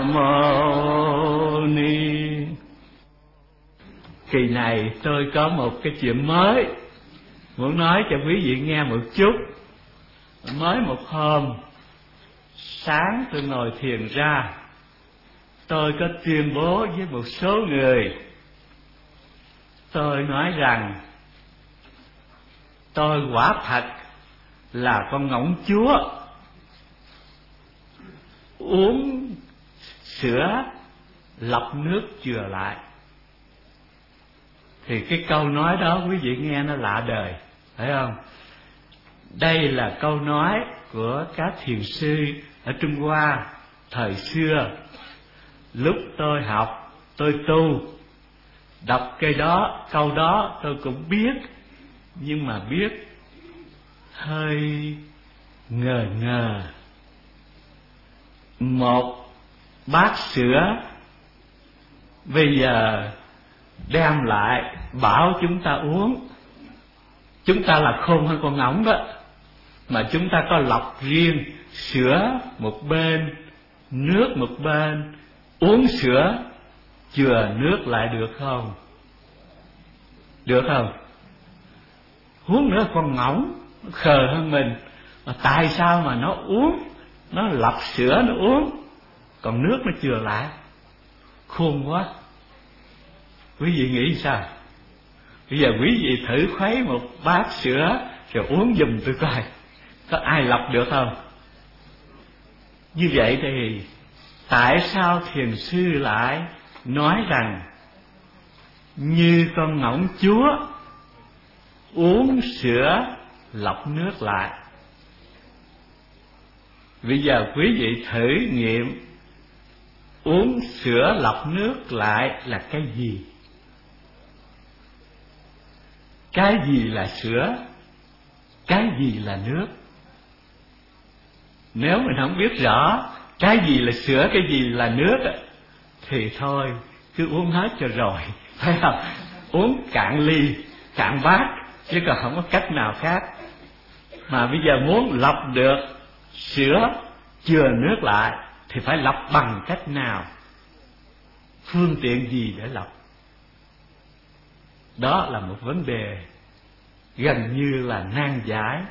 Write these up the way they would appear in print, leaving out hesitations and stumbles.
Mâu Ni. Kỳ này tôi có một cái chuyện mới muốn nói cho quý vị nghe một chút. Mới một hôm, sáng tôi ngồi thiền ra, tôi có tuyên bố với một số người. Tôi nói rằng tôi quả thật là con ngỗng chúa, uống sữa lọc nước chừa lại. Thì cái câu nói đó quý vị nghe nó lạ đời, phải không? Đây là câu nói của các thiền sư ở Trung Hoa thời xưa. Lúc tôi học, tôi tu, đọc câu đó tôi cũng biết, nhưng mà biết hơi ngờ ngờ. Một bát sữa bây giờ đem lại bảo chúng ta uống, chúng ta là khôn hơn con ngỗng đó, mà chúng ta có lọc riêng, sữa một bên, nước một bên. Uống sữa chừa nước lại được không? Được không? Huống nữa con ngỗng nó khờ hơn mình, mà tại sao mà nó uống, nó lọc sữa nó uống, còn nước nó chừa lại? Khôn quá. Quý vị nghĩ sao? Bây giờ quý vị thử khuấy một bát sữa rồi uống giùm tôi coi, có ai lọc được không? Như vậy thì tại sao thiền sư lại nói rằng như con ngỗng chúa uống sữa lọc nước lại? Bây giờ quý vị thử nghiệm uống sữa lọc nước lại là cái gì? Cái gì là sữa? Cái gì là nước? Nếu mình không biết rõ cái gì là sữa, cái gì là nước thì thôi, cứ uống hết cho rồi, phải không? Uống cạn ly, cạn bát, chứ còn không có cách nào khác. Mà bây giờ muốn lọc được sữa chừa nước lại thì phải lọc bằng cách nào? Phương tiện gì để lọc? Đó là một vấn đề gần như là nan giải.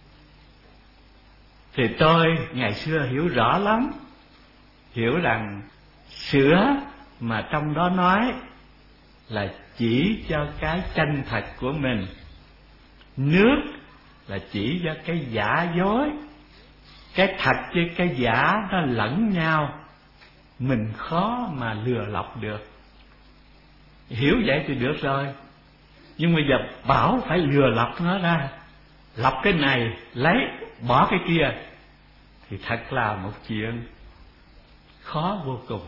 Thì tôi ngày xưa hiểu rõ lắm, hiểu rằng sữa mà trong đó nói là chỉ cho cái chân thật của mình, nước là chỉ cho cái giả dối. Cái thật với cái giả nó lẫn nhau, mình khó mà lừa lọc được. Hiểu vậy thì được rồi, nhưng bây giờ bảo phải lừa lọc nó ra, lọc cái này lấy bỏ cái kia, thì thật là một chuyện khó vô cùng.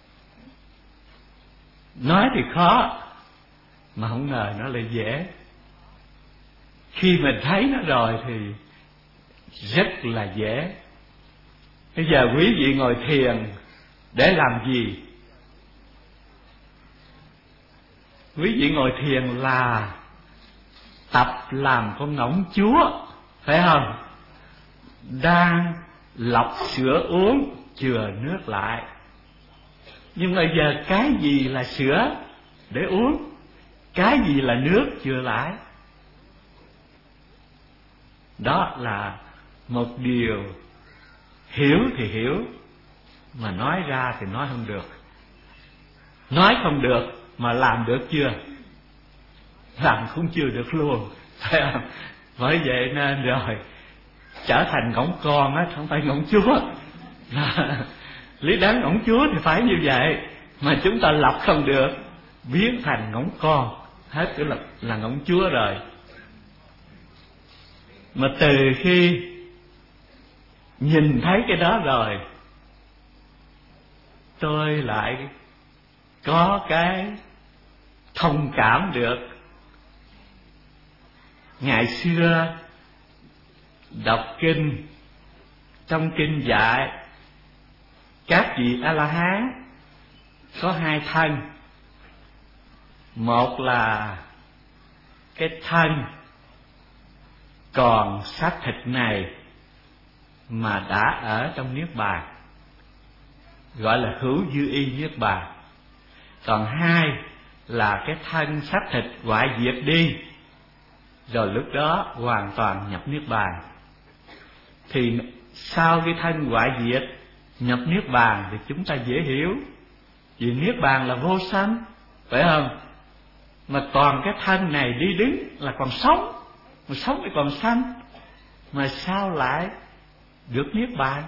Nói thì khó, mà không ngờ nó lại dễ. Khi mình thấy nó rồi thì rất là dễ. Bây giờ quý vị ngồi thiền để làm gì? Quý vị ngồi thiền là tập làm con ngỗng chúa, phải không? Đang lọc sữa uống, chừa nước lại. Nhưng bây giờ cái gì là sữa để uống? Cái gì là nước chừa lại? Đó là một điều hiểu thì hiểu, mà nói ra thì nói không được. Nói không được mà làm được chưa? Làm cũng chưa được luôn, phải không? Bởi vậy nên rồi trở thành ngỗng con á, không phải ngỗng chúa. Lý đáng ngỗng chúa thì phải như vậy, mà chúng ta lọc không được, biến thành ngỗng con, hết cái là ngỗng chúa rồi. Mà từ khi nhìn thấy cái đó rồi, tôi lại có cái thông cảm được. Ngày xưa đọc kinh, trong kinh dạy các vị A-la-hán có hai thân. Một là cái thân còn xác thịt này mà đã ở trong niết bàn, gọi là hữu dư y niết bàn. Còn hai là cái thân xác thịt hoại diệt đi, rồi lúc đó hoàn toàn nhập niết bàn. Thì sau cái thân hoại diệt nhập niết bàn thì chúng ta dễ hiểu, vì niết bàn là vô sanh, phải không? Mà còn cái thân này đi đứng là còn sống, mà sống thì còn sanh, mà sao lại được niết bàn?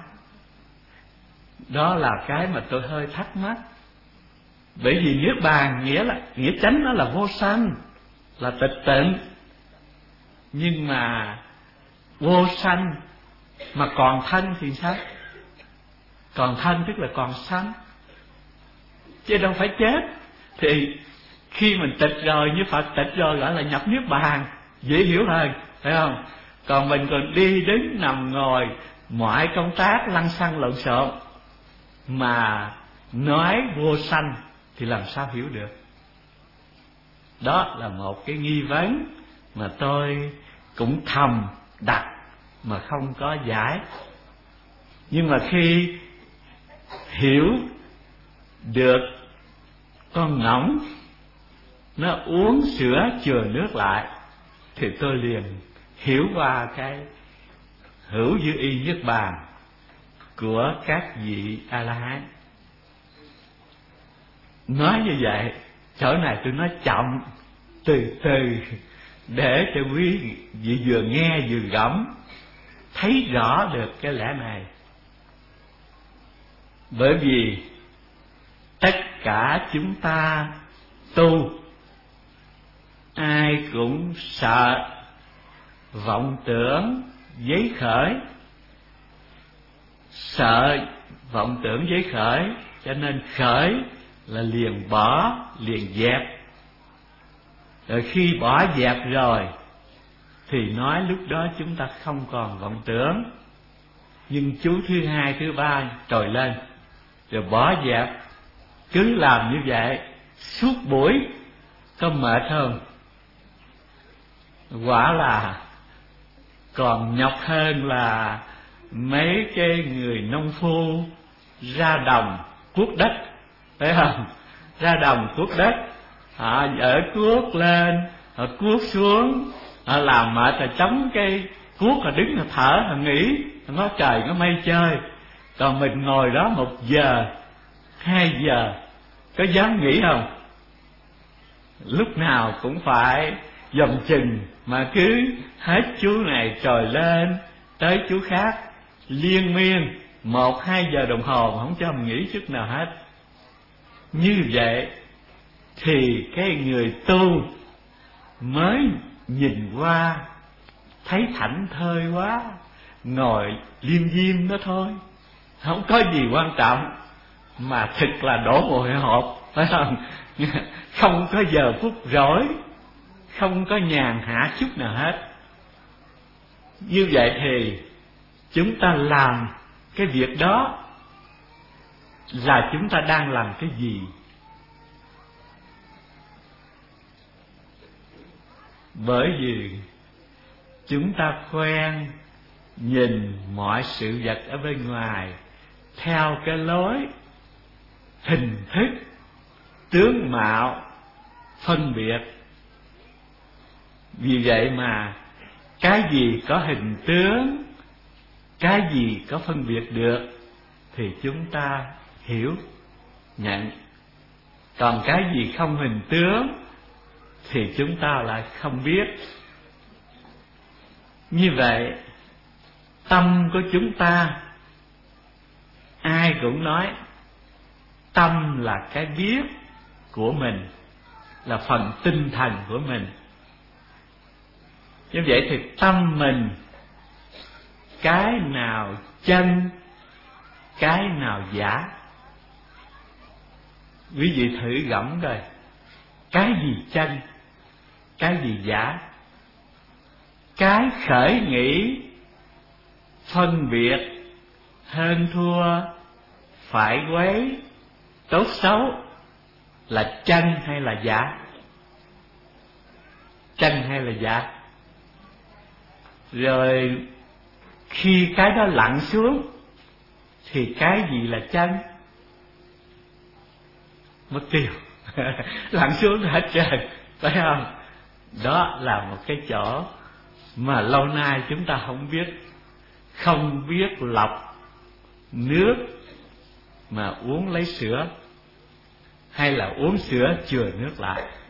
Đó là cái mà tôi hơi thắc mắc. Bởi vì niết bàn nghĩa chánh nó là vô sanh, là tịch tịnh. Nhưng mà vô sanh mà còn thân thì sao? Còn thân tức là còn sanh, chứ đâu phải chết. Thì khi mình tịch rồi, như Phật tịch rồi, gọi là nhập niết bàn, dễ hiểu hơn, phải không? Còn mình còn đi đứng nằm ngồi mọi công tác lăng xăng lộn xộn mà nói vô sanh thì làm sao hiểu được? Đó là một cái nghi vấn mà tôi cũng thầm đặt mà không có giải. Nhưng mà khi hiểu được con ngỗng nó uống sữa chừa nước lại thì tôi liền hiểu qua cái hữu dư y niết bàn của các vị A-la-hán. Nói như vậy, chỗ này tôi nói chậm, từ từ, để cho quý vị vừa nghe vừa gẫm thấy rõ được cái lẽ này. Bởi vì tất cả chúng ta tu, ai cũng sợ vọng tưởng giấy khởi, sợ vọng tưởng giấy khởi, cho nên khởi là liền bỏ, liền dẹp. Rồi khi bỏ dẹp rồi thì nói lúc đó chúng ta không còn vọng tưởng. Nhưng chú thứ hai, thứ ba trồi lên, rồi bỏ dẹp. Cứ làm như vậy suốt buổi, có mệt không? Quả là còn nhọc hơn là mấy cái người nông phu ra đồng cuốc đất, phải không? Ra đồng cuốc đất, họ ở cuốc lên, họ cuốc xuống, họ làm mệt rồi chống cái cuốc, họ đứng họ thở, họ nghĩ, họ nói trời có mây chơi. Còn mình ngồi đó 1 giờ, 2 giờ, có dám nghĩ không? Lúc nào cũng phải dòng chừng, mà cứ hết chú này trồi lên tới chú khác, liên miên 1-2 giờ đồng hồ không cho mình nghỉ chút nào hết. Như vậy thì cái người tu mới nhìn qua thấy thảnh thơi quá, ngồi liêm diêm đó thôi, không có gì quan trọng, mà thực là đổ mồ hôi hột, phải không? Không có giờ phút rỗi, không có nhàn hạ chút nào hết. Như vậy thì chúng ta làm cái việc đó là chúng ta đang làm cái gì? Bởi vì chúng ta quen nhìn mọi sự vật ở bên ngoài theo cái lối hình thức, tướng mạo, phân biệt. Vì vậy mà cái gì có hình tướng, cái gì có phân biệt được thì chúng ta hiểu, nhận. Còn cái gì không hình tướng thì chúng ta lại không biết. Như vậy tâm của chúng ta, ai cũng nói tâm là cái biết của mình, là phần tinh thần của mình. Như vậy thì tâm mình, cái nào chân, cái nào giả? Quý vị thử gẫm coi, cái gì chân, cái gì giả? Cái khởi nghĩ, phân biệt, hơn thua, phải quấy, tốt xấu là chân hay là giả? Chân hay là giả? Rồi khi cái đó lặn xuống thì cái gì là chân? mất tiêu. Lặn xuống hết trơn, phải không? Đó là một cái chỗ mà lâu nay chúng ta không biết lọc nước mà uống lấy sữa, hay là uống sữa chừa nước lại.